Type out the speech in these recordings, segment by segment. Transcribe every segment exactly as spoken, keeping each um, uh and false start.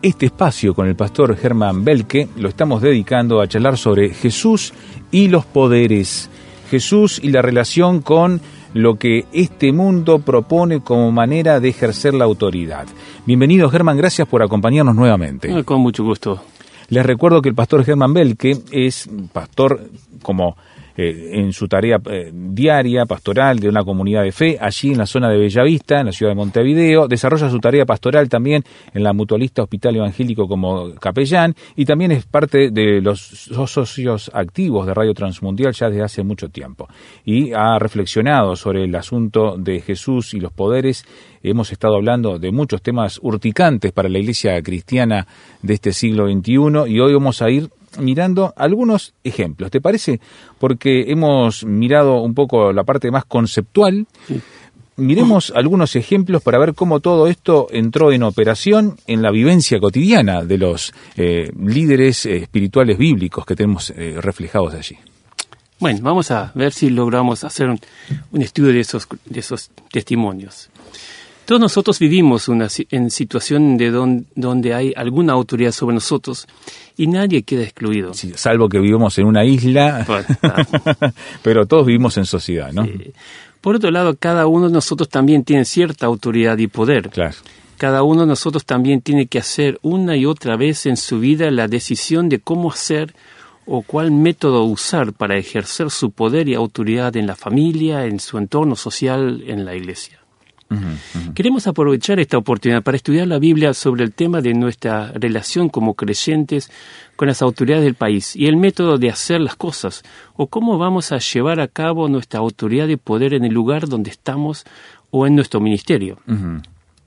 este espacio con el pastor Germán Belke lo estamos dedicando a charlar sobre Jesús y los poderes. Jesús y la relación con lo que este mundo propone como manera de ejercer la autoridad. Bienvenido, Germán, gracias por acompañarnos nuevamente. Con mucho gusto. Les recuerdo que el pastor Germán Belke es pastor como eh, en su tarea eh, diaria, pastoral de una comunidad de fe, allí en la zona de Bellavista, en la ciudad de Montevideo. Desarrolla su tarea pastoral también en la Mutualista Hospital Evangélico como capellán y también es parte de los socios activos de Radio Transmundial ya desde hace mucho tiempo. Y ha reflexionado sobre el asunto de Jesús y los poderes. Hemos estado hablando de muchos temas urticantes para la iglesia cristiana de este siglo veintiuno y hoy vamos a ir mirando algunos ejemplos. ¿Te parece? Porque hemos mirado un poco la parte más conceptual. Sí. Miremos algunos ejemplos para ver cómo todo esto entró en operación en la vivencia cotidiana de los eh, líderes eh, espirituales bíblicos que tenemos eh, reflejados allí. Bueno, vamos a ver si logramos hacer un, un estudio de esos, de esos testimonios. Todos nosotros vivimos una, en situación de don, donde hay alguna autoridad sobre nosotros y nadie queda excluido. Sí, salvo que vivimos en una isla, bueno, claro. Pero todos vivimos en sociedad, ¿no? Sí. Por otro lado, cada uno de nosotros también tiene cierta autoridad y poder. Claro. Cada uno de nosotros también tiene que hacer una y otra vez en su vida la decisión de cómo hacer o cuál método usar para ejercer su poder y autoridad en la familia, en su entorno social, en la iglesia. Uh-huh, uh-huh. Queremos aprovechar esta oportunidad para estudiar la Biblia sobre el tema de nuestra relación como creyentes con las autoridades del país y el método de hacer las cosas, o cómo vamos a llevar a cabo nuestra autoridad de poder en el lugar donde estamos o en nuestro ministerio. Uh-huh.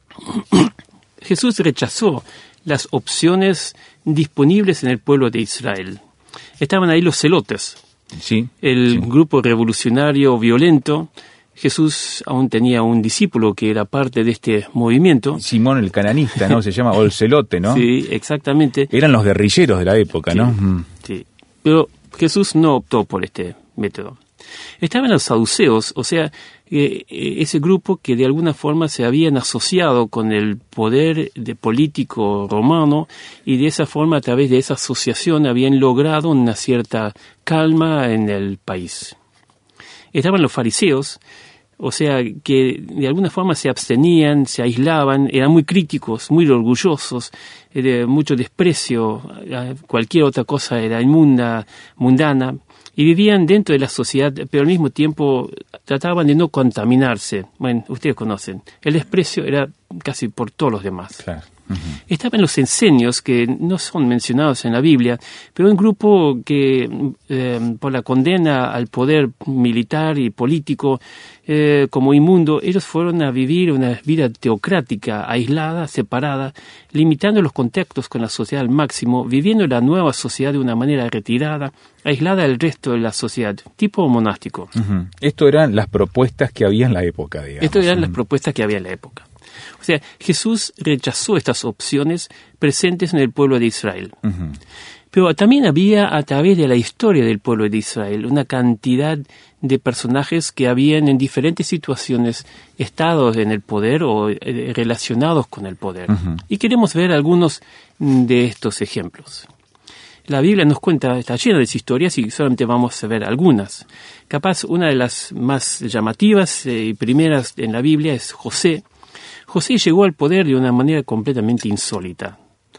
Jesús rechazó las opciones disponibles en el pueblo de Israel. Estaban ahí los celotes, sí, el sí. grupo revolucionario violento. Jesús aún tenía un discípulo que era parte de este movimiento. Simón el cananista, ¿no? Se llama, o el celote, ¿no? Sí, exactamente. Eran los guerrilleros de la época, sí, ¿no? Mm. Sí, pero Jesús no optó por este método. Estaban los saduceos, o sea, eh, ese grupo que de alguna forma se habían asociado con el poder de político romano y de esa forma, a través de esa asociación, habían logrado una cierta calma en el país. Estaban los fariseos, o sea, que de alguna forma se abstenían, se aislaban, eran muy críticos, muy orgullosos, de mucho desprecio, cualquier otra cosa era inmunda, mundana, y vivían dentro de la sociedad, pero al mismo tiempo trataban de no contaminarse. Bueno, ustedes conocen, el desprecio era casi por todos los demás. Claro. Uh-huh. Estaban los esenios, que no son mencionados en la Biblia, pero un grupo que, eh, por la condena al poder militar y político eh, como inmundo, ellos fueron a vivir una vida teocrática, aislada, separada, limitando los contactos con la sociedad al máximo, viviendo la nueva sociedad de una manera retirada, aislada del resto de la sociedad, tipo monástico. Uh-huh. Esto eran las propuestas que había en la época, digamos. Esto eran uh-huh. las propuestas que había en la época. O sea, Jesús rechazó estas opciones presentes en el pueblo de Israel. Uh-huh. Pero también había, a través de la historia del pueblo de Israel, una cantidad de personajes que habían en diferentes situaciones estado en el poder o eh, relacionados con el poder. Uh-huh. Y queremos ver algunos de estos ejemplos. La Biblia nos cuenta, está llena de historias y solamente vamos a ver algunas. Capaz una de las más llamativas y eh, primeras en la Biblia es José. José llegó al poder de una manera completamente insólita.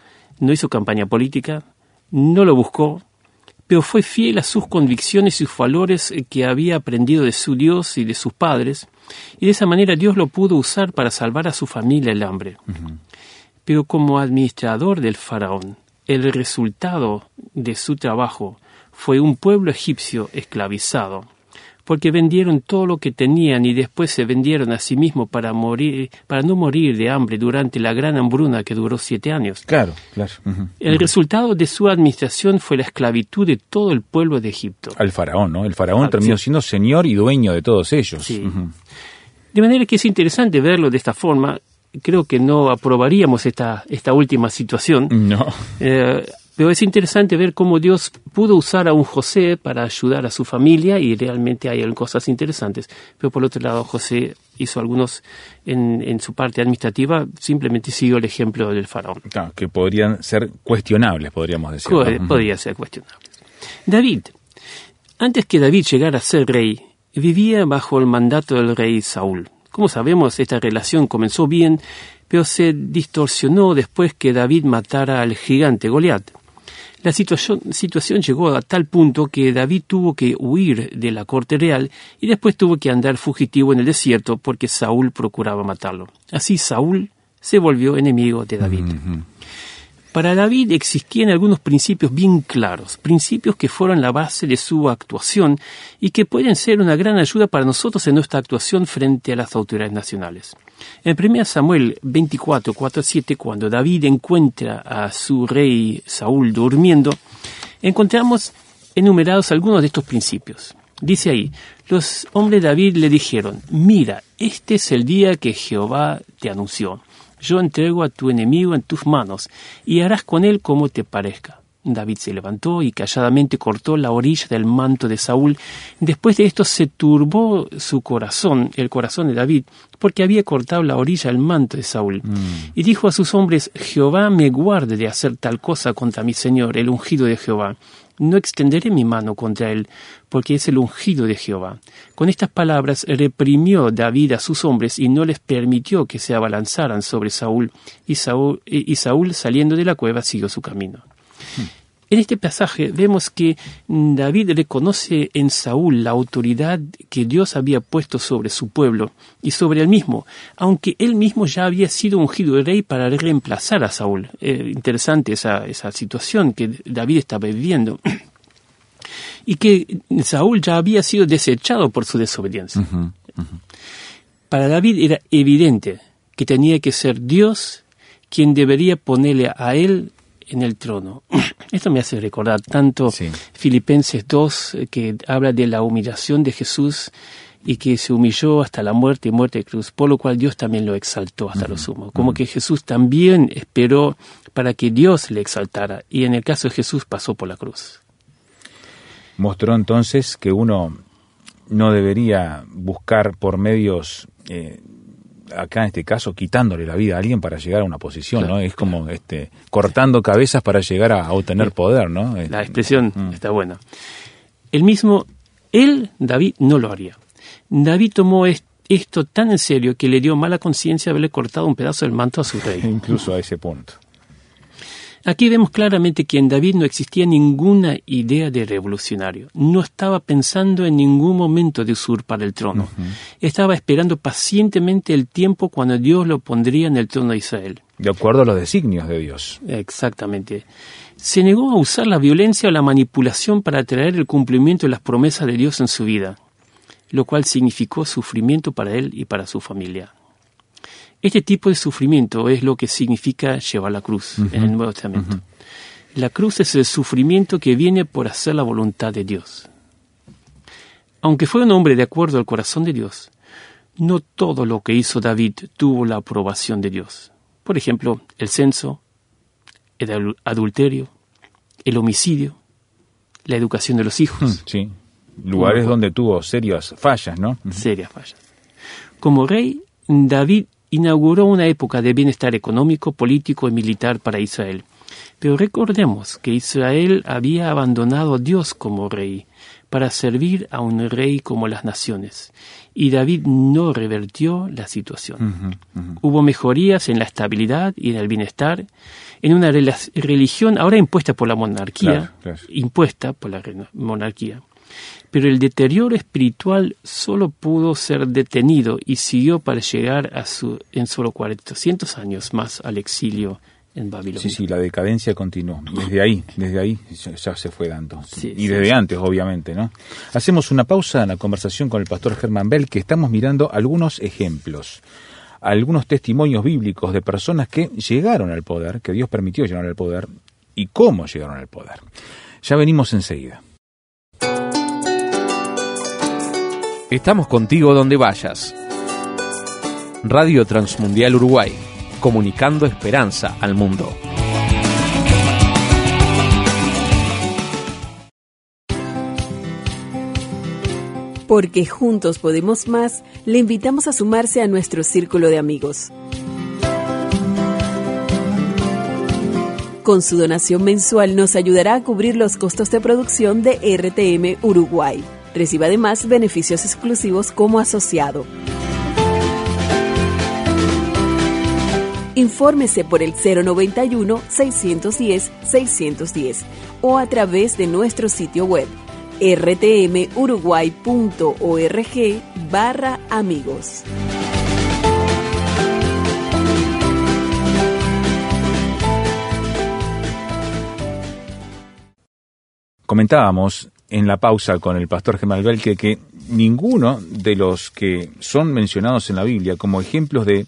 No hizo campaña política, no lo buscó, pero fue fiel a sus convicciones y sus valores que había aprendido de su Dios y de sus padres, y de esa manera Dios lo pudo usar para salvar a su familia del hambre. Uh-huh. Pero como administrador del faraón, el resultado de su trabajo fue un pueblo egipcio esclavizado, porque vendieron todo lo que tenían y después se vendieron a sí mismos para morir, para no morir de hambre durante la gran hambruna que duró siete años. Claro, claro. Uh-huh. El uh-huh. resultado de su administración fue la esclavitud de todo el pueblo de Egipto. Al faraón, ¿no? El faraón ah, terminó sí. siendo señor y dueño de todos ellos. Sí. Uh-huh. De manera que es interesante verlo de esta forma. Creo que no aprobaríamos esta, esta última situación. No. Eh, Pero es interesante ver cómo Dios pudo usar a un José para ayudar a su familia y realmente hay cosas interesantes. Pero por otro lado, José hizo algunos, en, en su parte administrativa, simplemente siguió el ejemplo del faraón. Claro, que podrían ser cuestionables, podríamos decir. ¿no? Podría ser cuestionables. David, antes que David llegara a ser rey, vivía bajo el mandato del rey Saúl. Como sabemos, esta relación comenzó bien, pero se distorsionó después que David matara al gigante Goliat. La situación, situación llegó a tal punto que David tuvo que huir de la corte real y después tuvo que andar fugitivo en el desierto porque Saúl procuraba matarlo. Así Saúl se volvió enemigo de David. Uh-huh. Para David existían algunos principios bien claros, principios que fueron la base de su actuación y que pueden ser una gran ayuda para nosotros en nuestra actuación frente a las autoridades nacionales. En primero Samuel veinticuatro, cuatro a siete, cuando David encuentra a su rey Saúl durmiendo, encontramos enumerados algunos de estos principios. Dice ahí, los hombres de David le dijeron, mira, este es el día que Jehová te anunció. Yo entrego a tu enemigo en tus manos, y harás con él como te parezca. David se levantó y calladamente cortó la orilla del manto de Saúl. Después de esto se turbó su corazón, el corazón de David, porque había cortado la orilla del manto de Saúl. Mm. Y dijo a sus hombres, Jehová me guarde de hacer tal cosa contra mi señor, el ungido de Jehová. No extenderé mi mano contra él, porque es el ungido de Jehová. Con estas palabras reprimió David a sus hombres y no les permitió que se abalanzaran sobre Saúl. Y Saúl, y Saúl saliendo de la cueva, siguió su camino. En este pasaje vemos que David reconoce en Saúl la autoridad que Dios había puesto sobre su pueblo y sobre él mismo, aunque él mismo ya había sido ungido de rey para reemplazar a Saúl. Eh, interesante esa, esa situación que David estaba viviendo. Y que Saúl ya había sido desechado por su desobediencia. Uh-huh, uh-huh. Para David era evidente que tenía que ser Dios quien debería ponerle a él en el trono. Esto me hace recordar tanto sí. Filipenses dos, que habla de la humillación de Jesús y que se humilló hasta la muerte y muerte de cruz, por lo cual Dios también lo exaltó hasta uh-huh. lo sumo. Como uh-huh. que Jesús también esperó para que Dios le exaltara, y en el caso de Jesús pasó por la cruz. Mostró entonces que uno no debería buscar por medios... Eh, acá en este caso quitándole la vida a alguien para llegar a una posición, claro, ¿no? Es como claro. este cortando cabezas para llegar a, a obtener poder, ¿no? La expresión mm. está buena. El mismo, él, David, no lo haría. David tomó est- esto tan en serio que le dio mala conciencia haberle cortado un pedazo del manto a su rey. Incluso a ese punto. Aquí vemos claramente que en David no existía ninguna idea de revolucionario. No estaba pensando en ningún momento de usurpar el trono. Uh-huh. Estaba esperando pacientemente el tiempo cuando Dios lo pondría en el trono de Israel. De acuerdo a los designios de Dios. Exactamente. Se negó a usar la violencia o la manipulación para traer el cumplimiento de las promesas de Dios en su vida, lo cual significó sufrimiento para él y para su familia. Este tipo de sufrimiento es lo que significa llevar la cruz uh-huh. en el Nuevo Testamento. Uh-huh. La cruz es el sufrimiento que viene por hacer la voluntad de Dios. Aunque fue un hombre de acuerdo al corazón de Dios, no todo lo que hizo David tuvo la aprobación de Dios. Por ejemplo, el censo, el adulterio, el homicidio, la educación de los hijos. Sí, lugares Como, donde tuvo serias fallas, ¿no? Serias fallas. Como rey, David inauguró una época de bienestar económico, político y militar para Israel. Pero recordemos que Israel había abandonado a Dios como rey para servir a un rey como las naciones. Y David no revertió la situación. Uh-huh, uh-huh. Hubo mejorías en la estabilidad y en el bienestar, en una rela- religión ahora impuesta por la monarquía, claro, claro. impuesta por la re- monarquía. Pero el deterioro espiritual solo pudo ser detenido y siguió para llegar a su, en solo cuatrocientos años más al exilio en Babilonia. Sí, sí, la decadencia continuó. Desde ahí, desde ahí ya, ya se fue dando. Sí, y sí, desde sí. antes, obviamente, ¿no? Hacemos una pausa en la conversación con el pastor Germán Bell, que estamos mirando algunos ejemplos, algunos testimonios bíblicos de personas que llegaron al poder, que Dios permitió llegar al poder, y cómo llegaron al poder. Ya venimos enseguida. Estamos contigo donde vayas. Radio Transmundial Uruguay, comunicando esperanza al mundo. Porque juntos podemos más, le invitamos a sumarse a nuestro círculo de amigos. Con su donación mensual nos ayudará a cubrir los costos de producción de R T M Uruguay. Recibe además beneficios exclusivos como asociado. Infórmese por el cero noventa y uno, seiscientos diez, seiscientos diez o a través de nuestro sitio web r t m uruguay punto org barra amigos. Comentábamos en la pausa con el pastor Germán Belke que ninguno de los que son mencionados en la Biblia como ejemplos de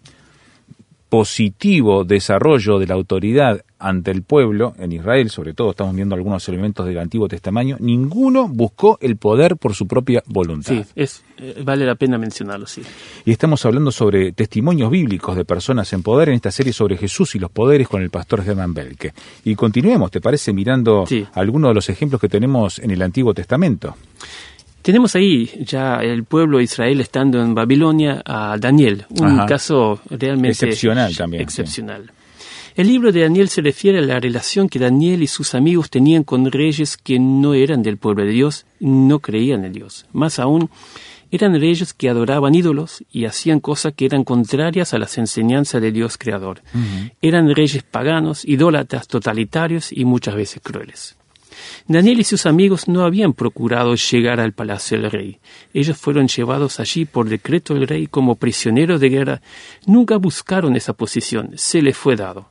positivo desarrollo de la autoridad ante el pueblo, en Israel sobre todo, estamos viendo algunos elementos del Antiguo Testamento, ninguno buscó el poder por su propia voluntad. Sí, es, eh, vale la pena mencionarlo, sí. Y estamos hablando sobre testimonios bíblicos de personas en poder en esta serie sobre Jesús y los poderes con el pastor Germán Belke. Y continuemos, ¿te parece? Mirando sí. algunos de los ejemplos que tenemos en el Antiguo Testamento. Tenemos ahí ya el pueblo de Israel estando en Babilonia a Daniel, un Ajá. caso realmente excepcional también. Excepcional. Sí. El libro de Daniel se refiere a la relación que Daniel y sus amigos tenían con reyes que no eran del pueblo de Dios, no creían en Dios. Más aún, eran reyes que adoraban ídolos y hacían cosas que eran contrarias a las enseñanzas de Dios creador. Uh-huh. Eran reyes paganos, idólatras, totalitarios y muchas veces crueles. Daniel y sus amigos no habían procurado llegar al palacio del rey. Ellos fueron llevados allí por decreto del rey como prisioneros de guerra. Nunca buscaron esa posición, se les fue dado.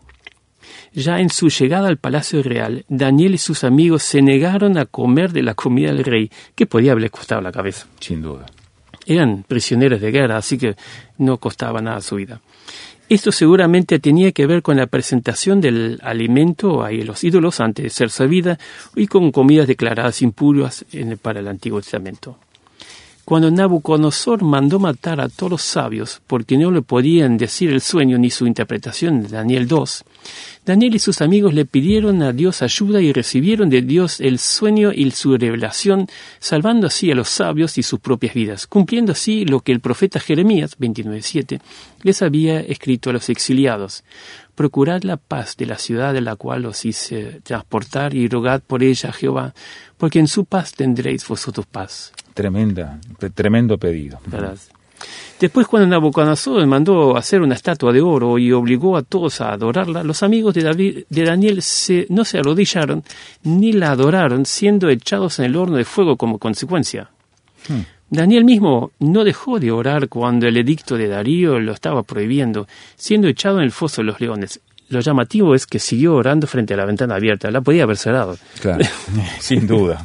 Ya en su llegada al palacio real, Daniel y sus amigos se negaron a comer de la comida del rey, que podía haberles costado la cabeza. Sin duda. Eran prisioneros de guerra, así que no costaba nada su vida. Esto seguramente tenía que ver con la presentación del alimento a los ídolos antes de ser servida y con comidas declaradas impuras en, para el Antiguo Testamento. Cuando Nabucodonosor mandó matar a todos los sabios porque no le podían decir el sueño ni su interpretación de Daniel dos, Daniel y sus amigos le pidieron a Dios ayuda y recibieron de Dios el sueño y su revelación, salvando así a los sabios y sus propias vidas, cumpliendo así lo que el profeta Jeremías veintinueve siete les había escrito a los exiliados. Procurad la paz de la ciudad de la cual os hice transportar y rogad por ella a Jehová, porque en su paz tendréis vosotros paz. Tremenda, tremendo pedido. ¿Verdad? Después, cuando Nabucodonosor mandó hacer una estatua de oro y obligó a todos a adorarla, los amigos de, David, de Daniel se, no se arrodillaron ni la adoraron, siendo echados en el horno de fuego como consecuencia. Hmm. Daniel mismo no dejó de orar cuando el edicto de Darío lo estaba prohibiendo, siendo echado en el foso de los leones. Lo llamativo es que siguió orando frente a la ventana abierta, la podía haber cerrado. Claro, sin duda.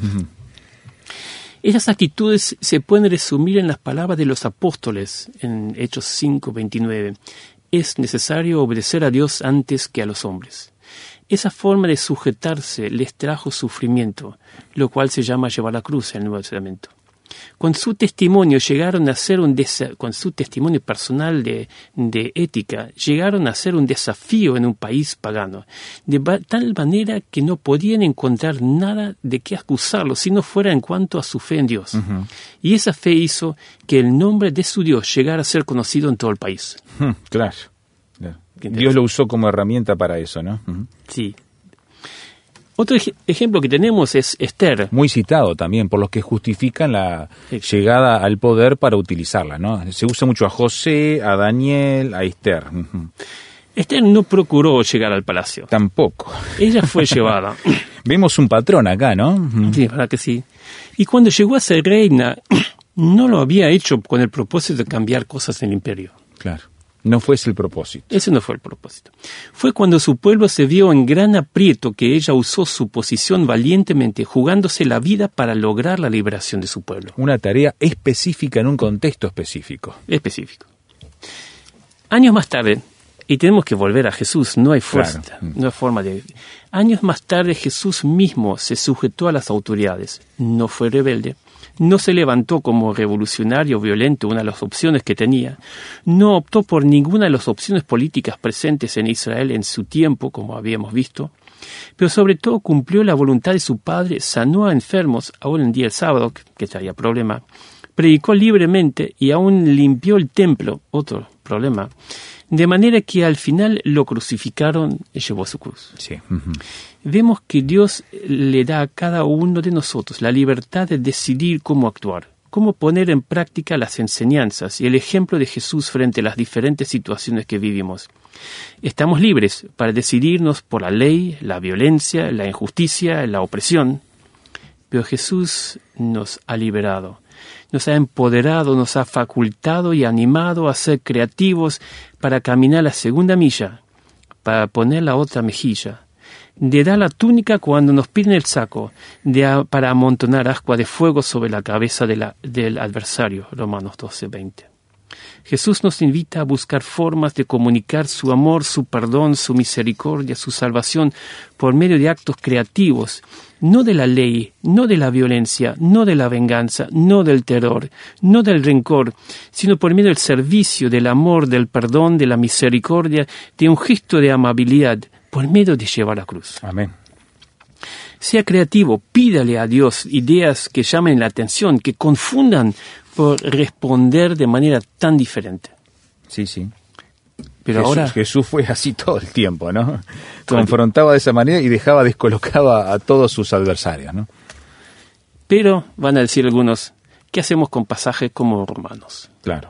Esas actitudes se pueden resumir en las palabras de los apóstoles en Hechos cinco veintinueve. Es necesario obedecer a Dios antes que a los hombres. Esa forma de sujetarse les trajo sufrimiento, lo cual se llama llevar la cruz en el Nuevo Testamento. Con su testimonio llegaron a ser un desa- con su testimonio personal de, de ética, llegaron a ser un desafío en un país pagano, de ba- tal manera que no podían encontrar nada de qué acusarlo si no fuera en cuanto a su fe en Dios. Uh-huh. Y esa fe hizo que el nombre de su Dios llegara a ser conocido en todo el país. Uh, claro. claro. Dios lo usó como herramienta para eso, ¿no? Uh-huh. Sí. Otro ej- ejemplo que tenemos es Esther. Muy citado también por los que justifican la sí. llegada al poder para utilizarla, ¿no? Se usa mucho a José, a Daniel, a Esther. Uh-huh. Esther no procuró llegar al palacio. Tampoco. Ella fue llevada. Vemos un patrón acá, ¿no? Uh-huh. Sí, verdad que sí. Y cuando llegó a ser reina, no lo había hecho con el propósito de cambiar cosas en el imperio. Claro. No fue ese el propósito. Ese no fue el propósito. Fue cuando su pueblo se vio en gran aprieto que ella usó su posición valientemente, jugándose la vida para lograr la liberación de su pueblo. Una tarea específica en un contexto específico. Específico. Años más tarde, y tenemos que volver a Jesús, no hay fuerza, claro. no hay forma de... Años más tarde Jesús mismo se sujetó a las autoridades, no fue rebelde. No se levantó como revolucionario violento, una de las opciones que tenía. No optó por ninguna de las opciones políticas presentes en Israel en su tiempo, como habíamos visto. Pero sobre todo cumplió la voluntad de su Padre, sanó a enfermos, aún en día el sábado, que traía problema, predicó libremente y aún limpió el templo, otro problema, de manera que al final lo crucificaron y llevó su cruz. Sí. Uh-huh. Vemos que Dios le da a cada uno de nosotros la libertad de decidir cómo actuar, cómo poner en práctica las enseñanzas y el ejemplo de Jesús frente a las diferentes situaciones que vivimos. Estamos libres para decidirnos por la ley, la violencia, la injusticia, la opresión, pero Jesús nos ha liberado, nos ha empoderado, nos ha facultado y animado a ser creativos para caminar la segunda milla, para poner la otra mejilla, de dar la túnica cuando nos piden el saco, de a, para amontonar agua de fuego sobre la cabeza de la, del adversario, Romanos doce, veinte. Jesús nos invita a buscar formas de comunicar su amor, su perdón, su misericordia, su salvación por medio de actos creativos, no de la ley, no de la violencia, no de la venganza, no del terror, no del rencor, sino por medio del servicio, del amor, del perdón, de la misericordia, de un gesto de amabilidad, por medio de llevar la cruz. Amén. Sea creativo, pídale a Dios ideas que llamen la atención, que confundan por responder de manera tan diferente. Sí, sí. Pero Jesús, ahora Jesús fue así todo el tiempo, ¿no? Confrontaba de esa manera y dejaba, descolocaba a todos sus adversarios, ¿no? Pero van a decir algunos, ¿qué hacemos con pasajes como Romanos? Claro.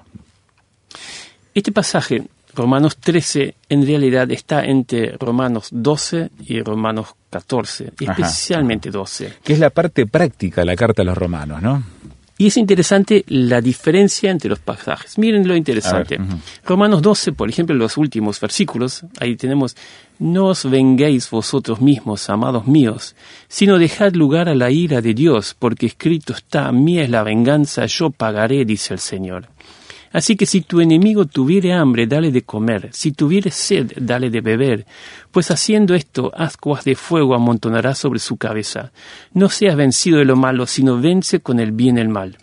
Este pasaje, Romanos trece, en realidad está entre Romanos doce y Romanos catorce, especialmente Ajá. doce. Que es la parte práctica de la carta a los romanos, ¿no? Y es interesante la diferencia entre los pasajes. Miren lo interesante. Ver, uh-huh. Romanos doce, por ejemplo, los últimos versículos, ahí tenemos, no os venguéis vosotros mismos, amados míos, sino dejad lugar a la ira de Dios, porque escrito está, mía es la venganza, yo pagaré, dice el Señor. Así que si tu enemigo tuviere hambre, dale de comer, si tuviere sed, dale de beber, pues haciendo esto, ascuas de fuego amontonarás sobre su cabeza. No seas vencido de lo malo, sino vence con el bien el mal.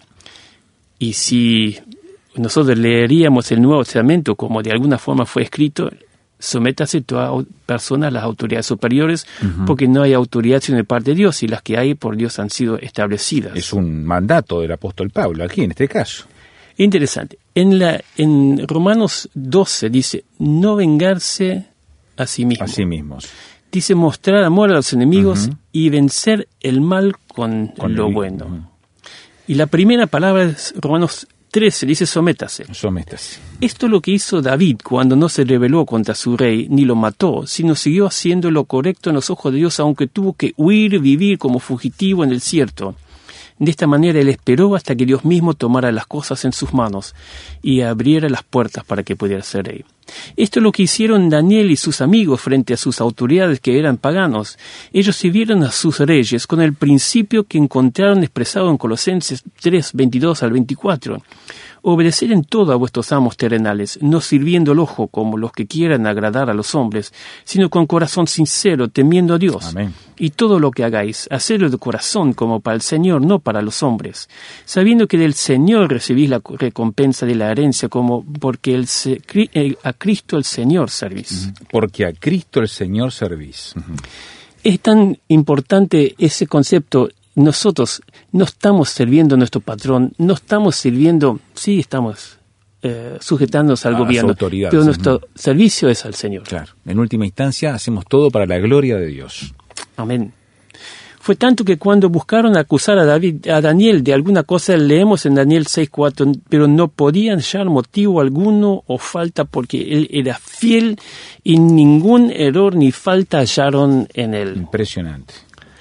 Y si nosotros leeríamos el Nuevo Testamento como de alguna forma fue escrito, sométase toda persona a las autoridades superiores, uh-huh. porque no hay autoridad sino de parte de Dios, y las que hay por Dios han sido establecidas. Es un mandato del apóstol Pablo aquí, en este caso. Interesante. En, la, en Romanos doce dice, no vengarse a sí mismo. A sí mismos. Dice mostrar amor a los enemigos uh-huh. y vencer el mal con, con lo bueno. Uh-huh. Y la primera palabra es Romanos trece, dice sométase. Sométase. Esto es lo que hizo David cuando no se rebeló contra su rey, ni lo mató, sino siguió haciendo lo correcto en los ojos de Dios, aunque tuvo que huir, vivir como fugitivo en el desierto. De esta manera él esperó hasta que Dios mismo tomara las cosas en sus manos y abriera las puertas para que pudiera ser rey. Esto es lo que hicieron Daniel y sus amigos frente a sus autoridades que eran paganos. Ellos sirvieron a sus reyes con el principio que encontraron expresado en Colosenses tres, veintidós al veinticuatro. Obedecer en todo a vuestros amos terrenales, no sirviendo el ojo como los que quieran agradar a los hombres, sino con corazón sincero, temiendo a Dios. Amén. Y todo lo que hagáis, hacedlo de corazón como para el Señor, no para los hombres, sabiendo que del Señor recibís la recompensa de la herencia, como porque el, a Cristo el Señor servís. Porque a Cristo el Señor servís. Uh-huh. Es tan importante ese concepto. Nosotros no estamos sirviendo a nuestro patrón, no estamos sirviendo, sí estamos eh, sujetándonos al a gobierno, pero nuestro uh-huh. servicio es al Señor. Claro, en última instancia hacemos todo para la gloria de Dios. Amén. Fue tanto que cuando buscaron acusar a David, a Daniel de alguna cosa, leemos en Daniel seis cuatro, pero no podían hallar motivo alguno o falta porque él era fiel y ningún error ni falta hallaron en él. Impresionante.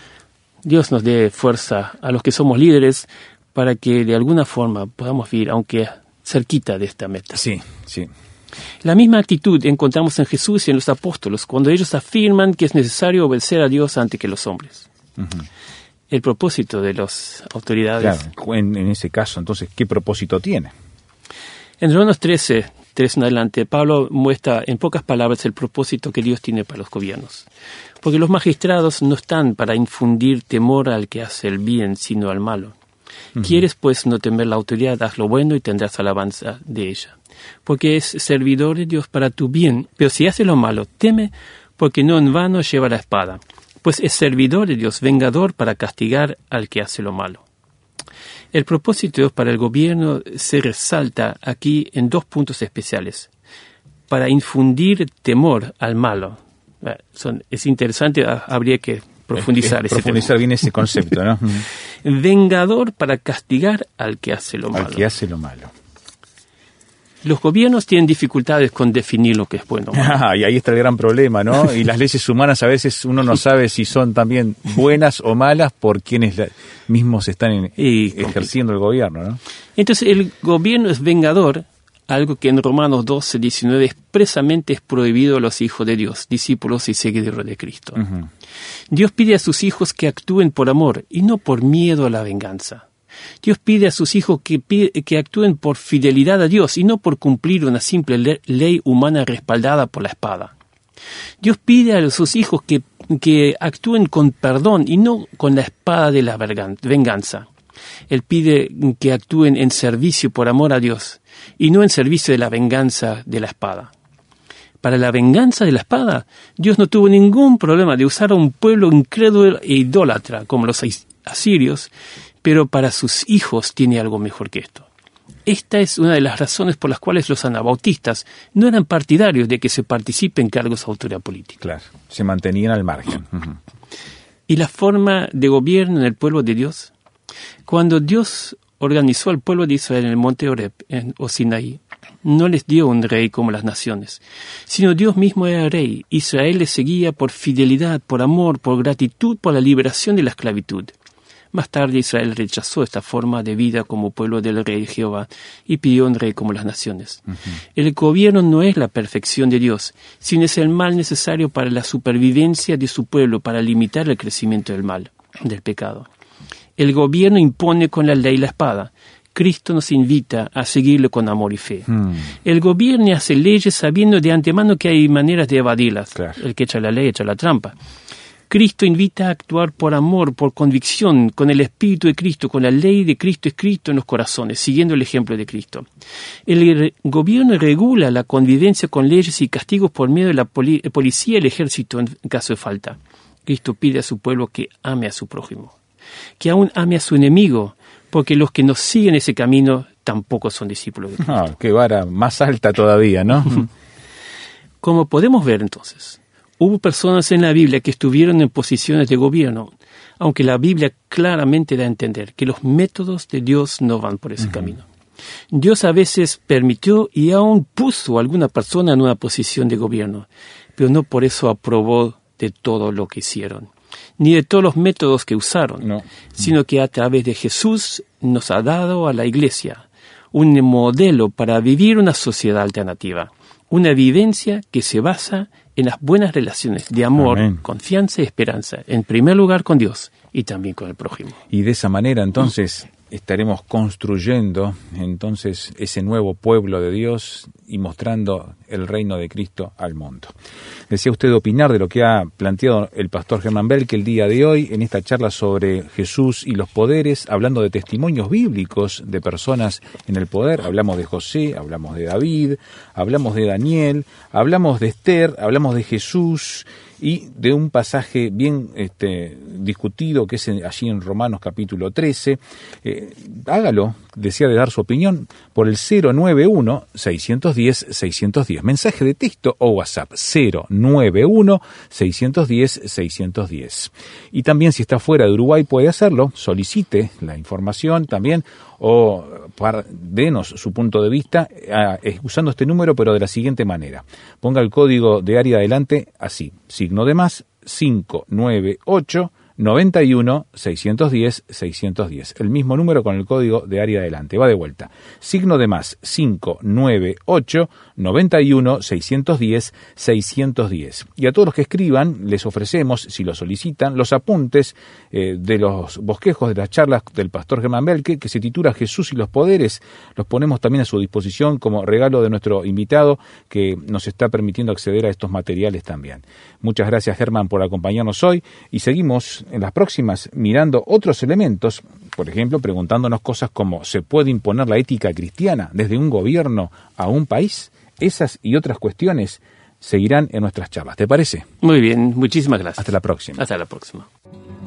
Dios nos dé fuerza a los que somos líderes para que de alguna forma podamos vivir, aunque cerquita de esta meta. Sí, sí. La misma actitud encontramos en Jesús y en los apóstoles, cuando ellos afirman que es necesario obedecer a Dios antes que los hombres. Uh-huh. El propósito de las autoridades. Claro, en, en ese caso, entonces, ¿qué propósito tiene? En Romanos trece, tres en adelante, Pablo muestra en pocas palabras el propósito que Dios tiene para los gobiernos. Porque los magistrados no están para infundir temor al que hace el bien, sino al malo. Uh-huh. Quieres, pues, no temer la autoridad, haz lo bueno y tendrás alabanza de ella. Porque es servidor de Dios para tu bien. Pero si hace lo malo, teme, porque no en vano lleva la espada. Pues es servidor de Dios, vengador para castigar al que hace lo malo. El propósito de Dios para el gobierno se resalta aquí en dos puntos especiales. Para infundir temor al malo. Son, es interesante, habría que profundizar. Es, es ese profundizar tema. bien ese concepto, ¿no? Vengador para castigar al que hace lo malo. Al que hace lo malo. Los gobiernos tienen dificultades con definir lo que es bueno. Ah, y ahí está el gran problema, ¿no? Y las leyes humanas a veces uno no sabe si son también buenas o malas por quienes la, mismos están en, Y ejerciendo el gobierno, ¿no? Entonces el gobierno es vengador, algo que en Romanos doce, diecinueve expresamente es prohibido a los hijos de Dios, discípulos y seguidores de Cristo. Uh-huh. Dios pide a sus hijos que actúen por amor y no por miedo a la venganza. Dios pide a sus hijos que, pide, que actúen por fidelidad a Dios y no por cumplir una simple le, ley humana respaldada por la espada. Dios pide a sus hijos que, que actúen con perdón y no con la espada de la venganza. Él pide que actúen en servicio por amor a Dios y no en servicio de la venganza de la espada. Para la venganza de la espada, Dios no tuvo ningún problema de usar a un pueblo incrédulo e idólatra como los asirios, pero para sus hijos tiene algo mejor que esto. Esta es una de las razones por las cuales los anabautistas no eran partidarios de que se participe en cargos de autoridad política. Claro, se mantenían al margen. Uh-huh. ¿Y la forma de gobierno en el pueblo de Dios? Cuando Dios organizó al pueblo de Israel en el monte Horeb, en o Sinaí, no les dio un rey como las naciones, sino Dios mismo era rey. Israel les seguía por fidelidad, por amor, por gratitud, por la liberación de la esclavitud. Más tarde Israel rechazó esta forma de vida como pueblo del rey Jehová y pidió un rey como las naciones. Uh-huh. El gobierno no es la perfección de Dios, sino es el mal necesario para la supervivencia de su pueblo, para limitar el crecimiento del mal, del pecado. El gobierno impone con la ley la espada. Cristo nos invita a seguirlo con amor y fe. Mm. El gobierno hace leyes sabiendo de antemano que hay maneras de evadirlas. Claro. El que echa la ley echa la trampa. Cristo invita a actuar por amor, por convicción, con el Espíritu de Cristo, con la ley de Cristo escrito en los corazones, siguiendo el ejemplo de Cristo. El re- gobierno regula la convivencia con leyes y castigos por medio de la poli- policía y el ejército en caso de falta. Cristo pide a su pueblo que ame a su prójimo, que aún ame a su enemigo, porque los que no siguen ese camino tampoco son discípulos de Cristo. Ah, qué vara más alta todavía, ¿no? Como podemos ver entonces, hubo personas en la Biblia que estuvieron en posiciones de gobierno, aunque la Biblia claramente da a entender que los métodos de Dios no van por ese uh-huh. camino. Dios a veces permitió y aún puso a alguna persona en una posición de gobierno, pero no por eso aprobó de todo lo que hicieron, ni de todos los métodos que usaron, no. sino que a través de Jesús nos ha dado a la Iglesia un modelo para vivir una sociedad alternativa, una vivencia que se basa en las buenas relaciones de amor, Amén. Confianza y esperanza, en primer lugar con Dios y también con el prójimo. Y de esa manera entonces estaremos construyendo entonces ese nuevo pueblo de Dios y mostrando el reino de Cristo al mundo. Desea usted opinar de lo que ha planteado el pastor Germán Belke el día de hoy en esta charla sobre Jesús y los poderes, hablando de testimonios bíblicos de personas en el poder. Hablamos de José, hablamos de David, hablamos de Daniel, hablamos de Esther, hablamos de Jesús y de un pasaje bien este, discutido que es en, allí en Romanos capítulo trece. Eh, hágalo, desea de dar su opinión por el cero nueve uno, seiscientos diez, seiscientos diez. Mensaje de texto o WhatsApp cero nueve uno, seiscientos diez, seiscientos diez. Y también si está fuera de Uruguay puede hacerlo, solicite la información también o para, denos su punto de vista eh, usando este número, pero de la siguiente manera. Ponga el código de área adelante así, signo de más, cinco nueve ocho, noventa y uno, seiscientos diez, seiscientos diez. El mismo número con el código de área adelante. Va de vuelta. Signo de más, cinco nueve ocho, noventa y uno, seiscientos diez, seiscientos diez. Y a todos los que escriban, les ofrecemos, si lo solicitan, los apuntes eh, de los bosquejos de las charlas del pastor Germán Belke, que se titula Jesús y los poderes. Los ponemos también a su disposición como regalo de nuestro invitado, que nos está permitiendo acceder a estos materiales también. Muchas gracias, Germán, por acompañarnos hoy y seguimos en las próximas mirando otros elementos, por ejemplo, preguntándonos cosas como ¿se puede imponer la ética cristiana desde un gobierno a un país? Esas y otras cuestiones seguirán en nuestras charlas. ¿Te parece? Muy bien, muchísimas gracias. Hasta la próxima. Hasta la próxima.